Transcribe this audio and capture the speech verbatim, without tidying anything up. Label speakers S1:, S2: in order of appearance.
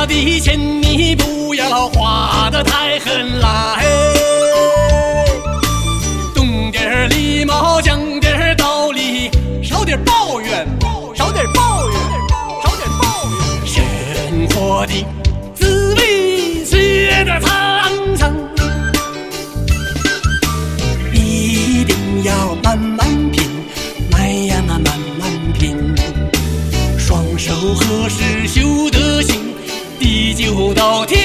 S1: 花的钱你不要花得太狠啦，嘿，懂点礼貌，讲点道理，少点抱怨，少点抱怨，少点抱怨。生活的滋味学得尝尝，一定要慢慢品，来呀那慢慢品，双手合十修德行，地久到天